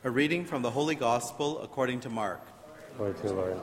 A reading from the Holy Gospel according to Mark. Glory to you, Lord.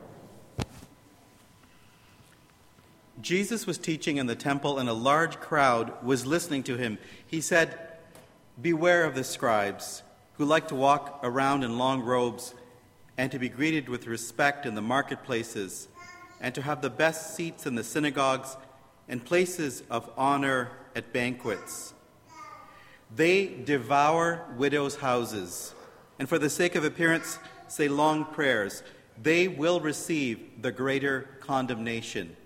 Jesus was teaching in the temple, and a large crowd was listening to him. He said, "Beware of the scribes, who like to walk around in long robes, and to be greeted with respect in the marketplaces, and to have the best seats in the synagogues and places of honor at banquets. They devour widows' houses, and for the sake of appearance say long prayers. They will receive the greater condemnation."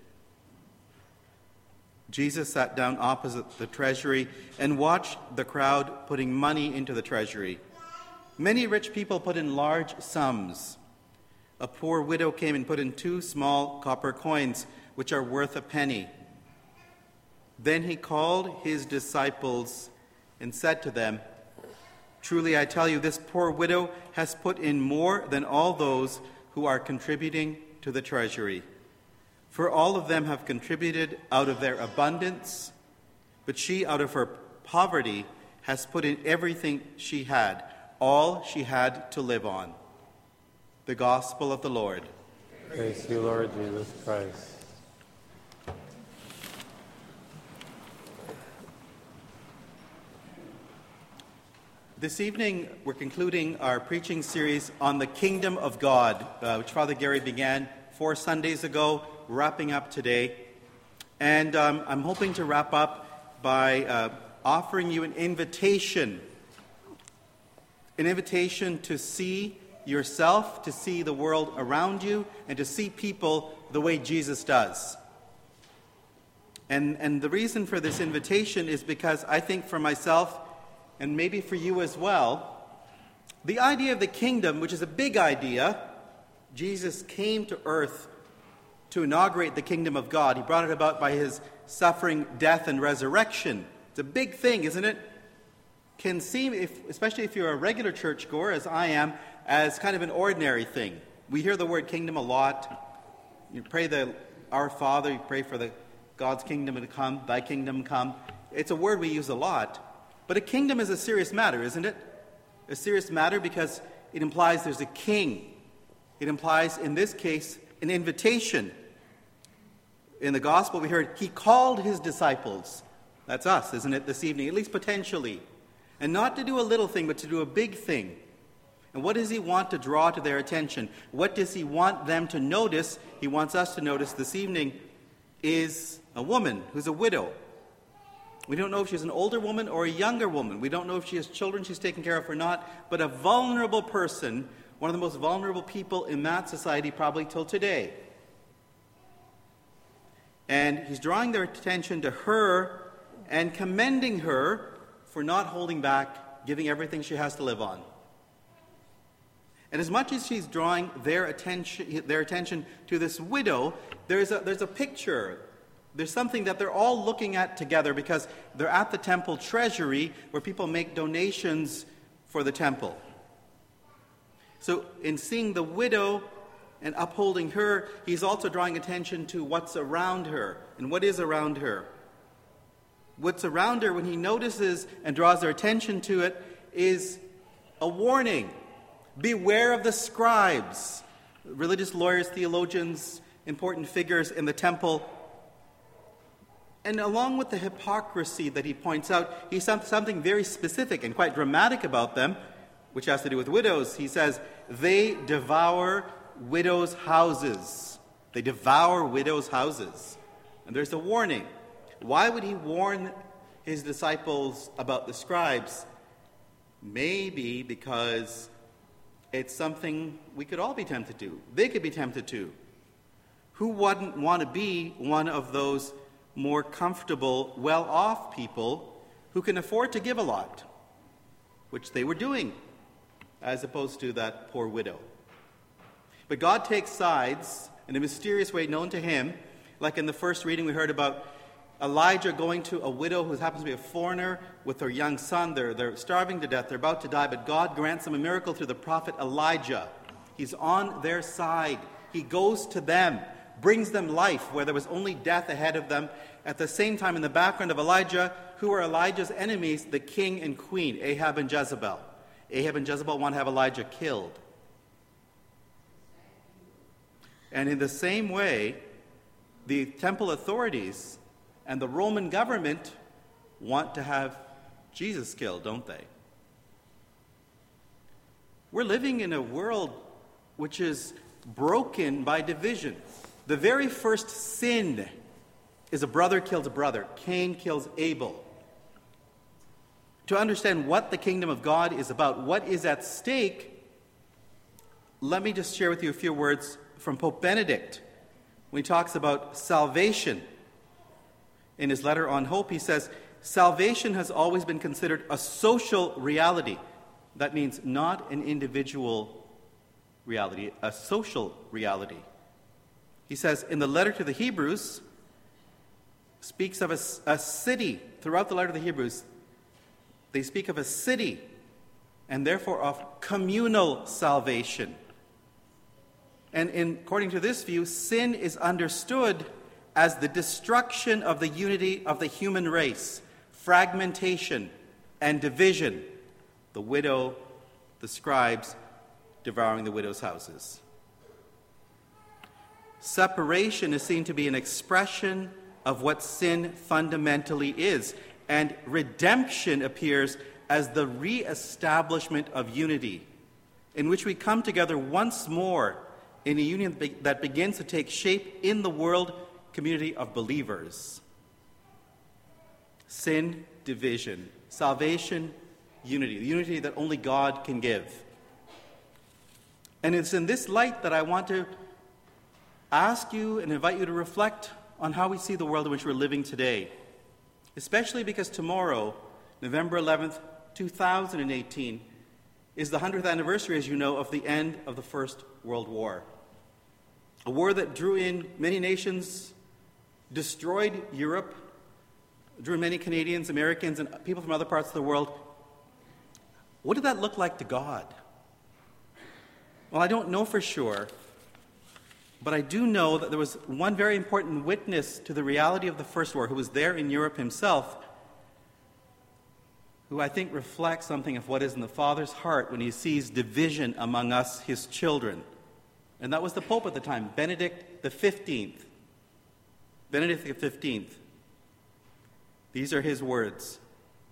Jesus sat down opposite the treasury and watched the crowd putting money into the treasury. Many rich people put in large sums. A poor widow came and put in 2 small copper coins, which are worth a penny. Then he called his disciples and said to them, "Truly I tell you, this poor widow has put in more than all those who are contributing to the treasury. For all of them have contributed out of their abundance, but she, out of her poverty, has put in everything she had, all she had to live on." The Gospel of the Lord. Praise to you, Lord Jesus Christ. This evening, we're concluding our preaching series on the Kingdom of God, which Father Gary began 4 Sundays ago, wrapping up today. And I'm hoping to wrap up by offering you an invitation to see yourself, to see the world around you, and to see people the way Jesus does. And the reason for this invitation is because I think for myself, and maybe for you as well, the idea of the kingdom, which is a big idea, Jesus came to earth to inaugurate the kingdom of God. He brought it about by his suffering, death, and resurrection. It's a big thing, isn't it? Can seem, especially if you're a regular churchgoer, as I am, as kind of an ordinary thing. We hear the word kingdom a lot. You pray the Our Father, you pray for God's kingdom to come, thy kingdom come. It's a word we use a lot. But a kingdom is a serious matter, isn't it? A serious matter because it implies there's a king. It implies, in this case, an invitation. In the gospel, we heard he called his disciples. That's us, isn't it, this evening, at least potentially. And not to do a little thing, but to do a big thing. And what does he want to draw to their attention? What does he want them to notice? He wants us to notice this evening is a woman who's a widow. We don't know if she's an older woman or a younger woman. We don't know if she has children she's taken care of or not. But a vulnerable person, one of the most vulnerable people in that society probably till today. And he's drawing their attention to her and commending her for not holding back, giving everything she has to live on. And as much as she's drawing their attention to this widow, there's a picture. There's something that they're all looking at together because they're at the temple treasury where people make donations for the temple. So in seeing the widow and upholding her, he's also drawing attention to what's around her and what is around her. What's around her, when he notices and draws their attention to it, is a warning. Beware of the scribes, religious lawyers, theologians, important figures in the temple. And along with the hypocrisy that he points out, he says something very specific and quite dramatic about them, which has to do with widows. He says, they devour widows' houses. They devour widows' houses. And there's a warning. Why would he warn his disciples about the scribes? Maybe because it's something we could all be tempted to. They could be tempted to. Who wouldn't want to be one of those more comfortable, well-off people who can afford to give a lot, which they were doing, as opposed to that poor widow. But God takes sides in a mysterious way known to him, like in the first reading we heard about Elijah going to a widow who happens to be a foreigner with her young son. They're starving to death. They're about to die, but God grants them a miracle through the prophet Elijah. He's on their side. He goes to them, brings them life where there was only death ahead of them. At the same time, in the background of Elijah, who are Elijah's enemies? The king and queen, Ahab and Jezebel. Ahab and Jezebel want to have Elijah killed. And in the same way, the temple authorities and the Roman government want to have Jesus killed, don't they? We're living in a world which is broken by division. The very first sin is a brother kills a brother. Cain kills Abel. To understand what the kingdom of God is about, what is at stake, let me just share with you a few words from Pope Benedict when he talks about salvation. In his letter on hope, he says, salvation has always been considered a social reality. That means not an individual reality, a social reality. He says in the letter to the Hebrews, speaks of a city. Throughout the letter to the Hebrews, they speak of a city and therefore of communal salvation. And according to this view, sin is understood as the destruction of the unity of the human race, fragmentation and division. The widow, the scribes devouring the widow's houses. Separation is seen to be an expression of what sin fundamentally is, and redemption appears as the re-establishment of unity, in which we come together once more in a union that begins to take shape in the world community of believers. Sin, division. Salvation, unity. The unity that only God can give. And it's in this light that I want to ask you and invite you to reflect on how we see the world in which we're living today. Especially because tomorrow, November 11th, 2018, is the 100th anniversary, as you know, of the end of the First World War. A war that drew in many nations, destroyed Europe, drew in many Canadians, Americans, and people from other parts of the world. What did that look like to God? Well, I don't know for sure, but I do know that there was one very important witness to the reality of the First War who was there in Europe himself, who I think reflects something of what is in the Father's heart when he sees division among us, his children. And that was the Pope at the time, Benedict XV. Benedict XV. These are his words.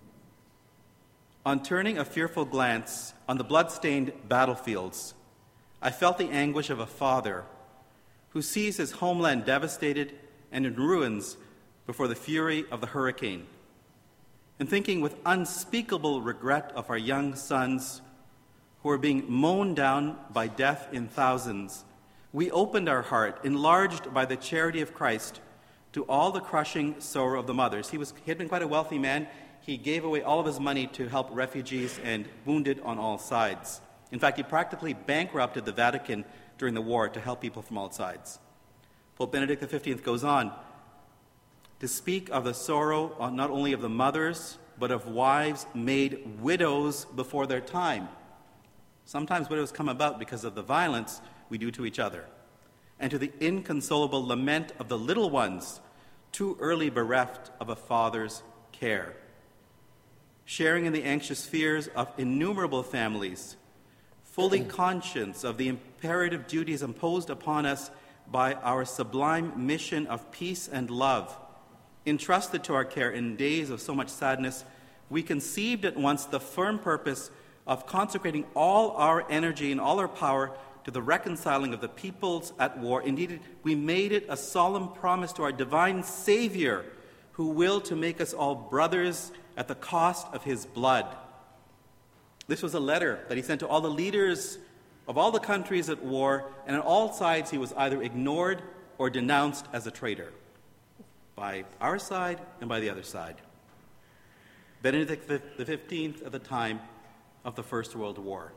On turning a fearful glance on the blood-stained battlefields, I felt the anguish of a father who sees his homeland devastated and in ruins before the fury of the hurricane, and thinking with unspeakable regret of our young sons who are being mown down by death in thousands, we opened our heart, enlarged by the charity of Christ, to all the crushing sorrow of the mothers. He had been quite a wealthy man. He gave away all of his money to help refugees and wounded on all sides. In fact, he practically bankrupted the Vatican during the war to help people from all sides. Pope Benedict XV goes on to speak of the sorrow not only of the mothers, but of wives made widows before their time. Sometimes widows come about because of the violence we do to each other, and to the inconsolable lament of the little ones, too early bereft of a father's care. Sharing in the anxious fears of innumerable families, fully conscious of the imperative duties imposed upon us by our sublime mission of peace and love, entrusted to our care in days of so much sadness, we conceived at once the firm purpose of consecrating all our energy and all our power to the reconciling of the peoples at war. Indeed, we made it a solemn promise to our divine Savior, who willed to make us all brothers at the cost of his blood. This was a letter that he sent to all the leaders of all the countries at war, and on all sides he was either ignored or denounced as a traitor, by our side and by the other side. Benedict XV at the time of the First World War.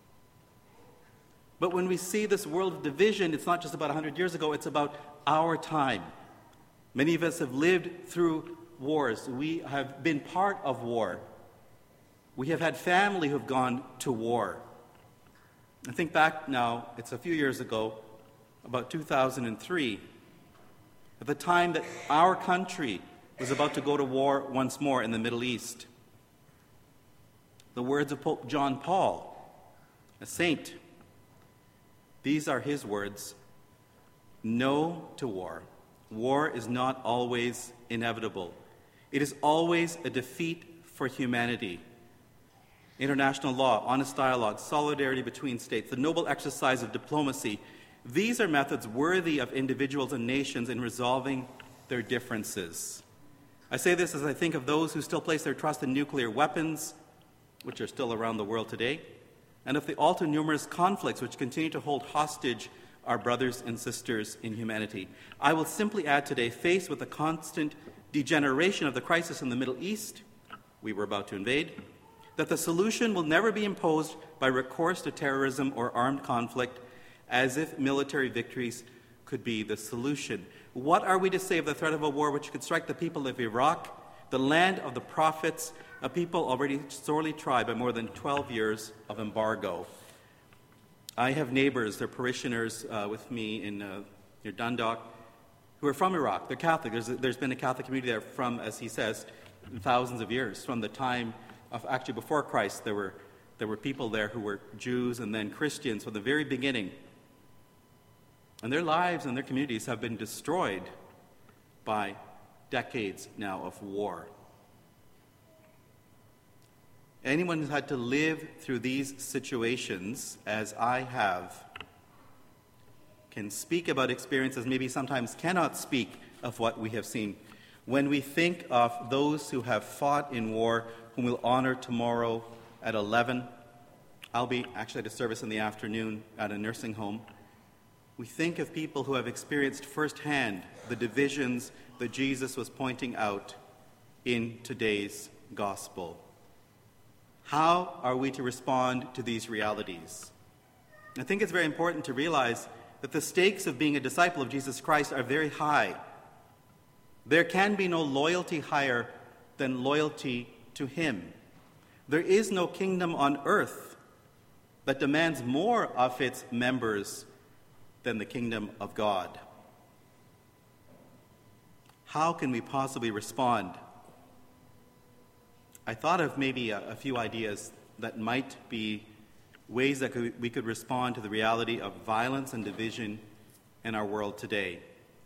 But when we see this world of division, it's not just about 100 years ago, it's about our time. Many of us have lived through wars. We have been part of war. We have had family who have gone to war. I think back now, it's a few years ago, about 2003, at the time that our country was about to go to war once more in the Middle East. the words of Pope John Paul, a saint. These are his words: "No to war. War is not always inevitable. It is always a defeat for humanity. International law, honest dialogue, solidarity between states, the noble exercise of diplomacy, these are methods worthy of individuals and nations in resolving their differences." I say this as I think of those who still place their trust in nuclear weapons, which are still around the world today, and of the all too numerous conflicts which continue to hold hostage our brothers and sisters in humanity. I will simply add today, faced with the constant degeneration of the crisis in the Middle East we were about to invade, that the solution will never be imposed by recourse to terrorism or armed conflict, as if military victories could be the solution. What are we to say of the threat of a war which could strike the people of Iraq, the land of the prophets, a people already sorely tried by more than 12 years of embargo? I have neighbors, they're parishioners with me in near Dundalk, who are from Iraq. They're Catholic. There's been a Catholic community there from, as he says, thousands of years. From the time of, actually before Christ, there were people there who were Jews and then Christians from the very beginning. And their lives and their communities have been destroyed by decades now of war. Anyone who's had to live through these situations, as I have, can speak about experiences, maybe sometimes cannot speak of what we have seen. When we think of those who have fought in war, whom we'll honor tomorrow at 11, I'll be actually at a service in the afternoon at a nursing home. We think of people who have experienced firsthand the divisions that Jesus was pointing out in today's gospel. How are we to respond to these realities? I think it's very important to realize that the stakes of being a disciple of Jesus Christ are very high. There can be no loyalty higher than loyalty to Him. There is no kingdom on earth that demands more of its members than the kingdom of God. How can we possibly respond? I thought of maybe a few ideas that might be ways that we could respond to the reality of violence and division in our world today.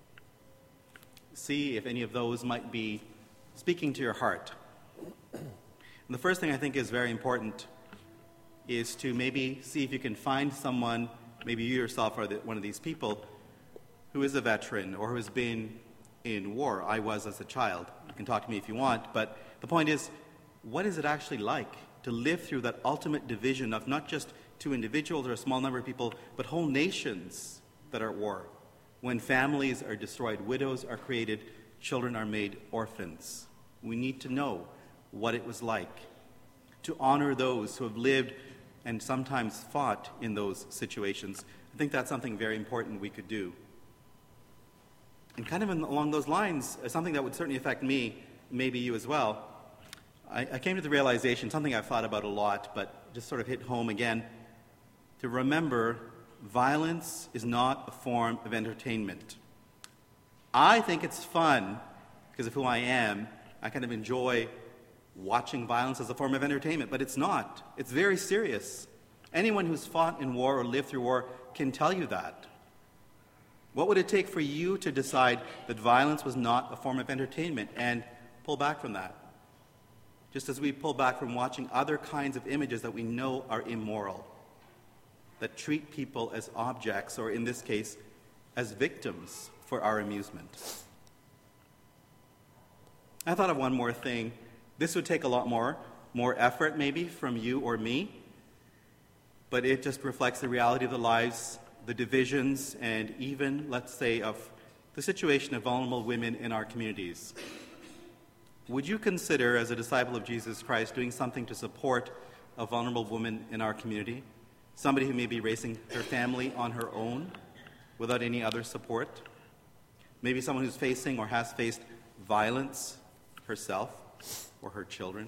See if any of those might be speaking to your heart. And the first thing I think is very important is to maybe see if you can find someone, maybe you yourself are one of these people, who is a veteran or who has been in war. I was as a child. You can talk to me if you want, but the point is, what is it actually like to live through that ultimate division of not just two individuals or a small number of people, but whole nations that are at war? When families are destroyed, widows are created, children are made orphans. We need to know what it was like to honor those who have lived and sometimes fought in those situations. I think that's something very important we could do. And kind of along those lines, something that would certainly affect me, maybe you as well, I came to the realization, something I've thought about a lot, but just sort of hit home again, to remember violence is not a form of entertainment. I think it's fun, because of who I am. I kind of enjoy watching violence as a form of entertainment, but it's not. It's very serious. Anyone who's fought in war or lived through war can tell you that. What would it take for you to decide that violence was not a form of entertainment and pull back from that? Just as we pull back from watching other kinds of images that we know are immoral, that treat people as objects, or in this case, as victims for our amusement. I thought of one more thing. This would take a lot more effort maybe from you or me, but it just reflects the reality of the lives, the divisions, and even, let's say, of the situation of vulnerable women in our communities. Would you consider, as a disciple of Jesus Christ, doing something to support a vulnerable woman in our community? Somebody who may be raising her family on her own without any other support? Maybe someone who's facing or has faced violence herself or her children?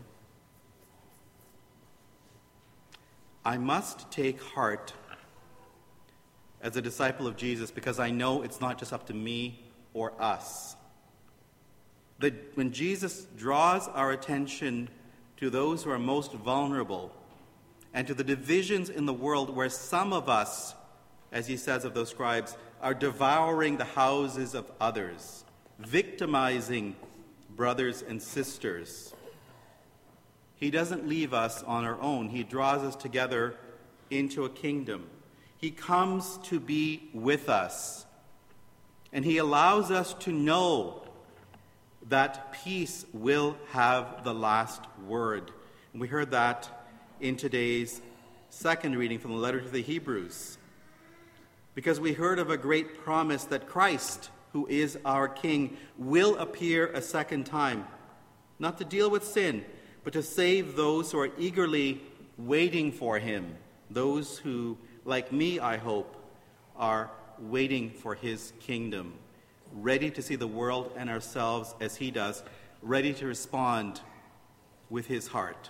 I must take heart as a disciple of Jesus because I know it's not just up to me or us. That when Jesus draws our attention to those who are most vulnerable, and to the divisions in the world where some of us, as he says of those scribes, are devouring the houses of others, victimizing brothers and sisters. He doesn't leave us on our own. He draws us together into a kingdom. He comes to be with us, and he allows us to know that peace will have the last word. And we heard that in today's second reading from the letter to the Hebrews, because we heard of a great promise that Christ, who is our King, will appear a second time, not to deal with sin, but to save those who are eagerly waiting for him, those who, like me, I hope, are waiting for his kingdom, ready to see the world and ourselves as he does, ready to respond with his heart.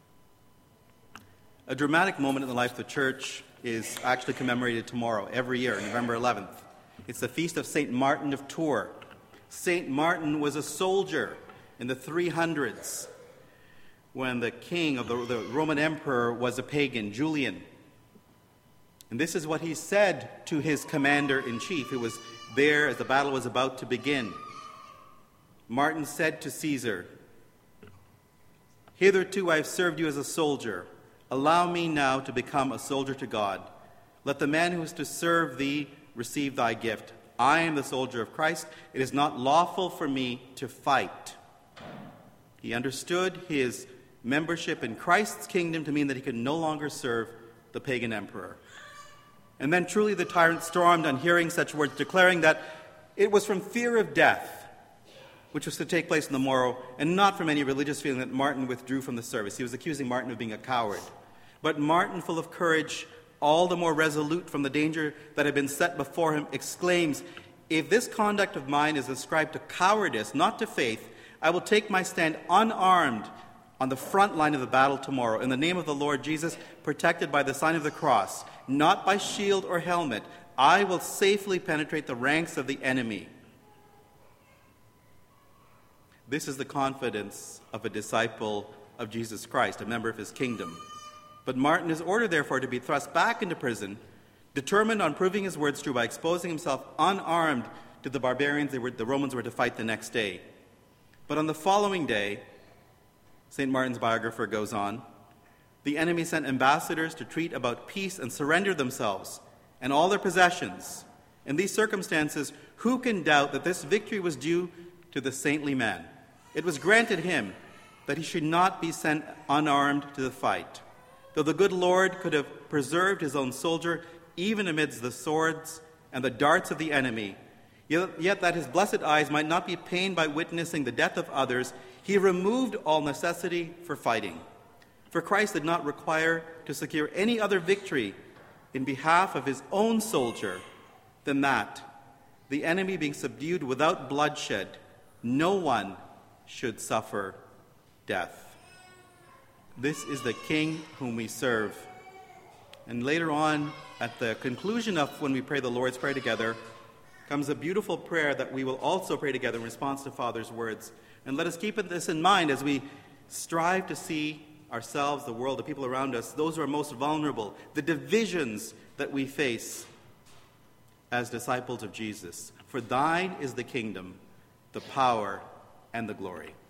A dramatic moment in the life of the church is actually commemorated tomorrow, every year, November 11th. It's the feast of St. Martin of Tours. St. Martin was a soldier in the 300s when the king of the Roman emperor was a pagan, Julian. And this is what he said to his commander-in-chief, who was there as the battle was about to begin. Martin said to Caesar, "Hitherto I have served you as a soldier. Allow me now to become a soldier to God. Let the man who is to serve thee receive thy gift. I am the soldier of Christ. It is not lawful for me to fight." He understood his membership in Christ's kingdom to mean that he could no longer serve the pagan emperor. And then truly the tyrant stormed on hearing such words, declaring that it was from fear of death, which was to take place on the morrow, and not from any religious feeling, that Martin withdrew from the service. He was accusing Martin of being a coward. But Martin, full of courage, all the more resolute from the danger that had been set before him, exclaims, "If this conduct of mine is ascribed to cowardice, not to faith, I will take my stand unarmed on the front line of the battle tomorrow, in the name of the Lord Jesus, protected by the sign of the cross, not by shield or helmet. I will safely penetrate the ranks of the enemy." This is the confidence of a disciple of Jesus Christ, a member of his kingdom. But Martin is ordered, therefore, to be thrust back into prison, determined on proving his words true by exposing himself unarmed to the barbarians the Romans were to fight the next day. But on the following day, St. Martin's biographer goes on, the enemy sent ambassadors to treat about peace and surrender themselves and all their possessions. In these circumstances, who can doubt that this victory was due to the saintly man? It was granted him that he should not be sent unarmed to the fight. Though the good Lord could have preserved his own soldier even amidst the swords and the darts of the enemy, yet that his blessed eyes might not be pained by witnessing the death of others, he removed all necessity for fighting. For Christ did not require to secure any other victory in behalf of his own soldier than that, the enemy being subdued without bloodshed, no one should suffer death. This is the King whom we serve. And later on, at the conclusion of when we pray the Lord's Prayer together, comes a beautiful prayer that we will also pray together in response to Father's words. And let us keep this in mind as we strive to see ourselves, the world, the people around us, those who are most vulnerable, the divisions that we face as disciples of Jesus. For thine is the kingdom, the power, and the glory.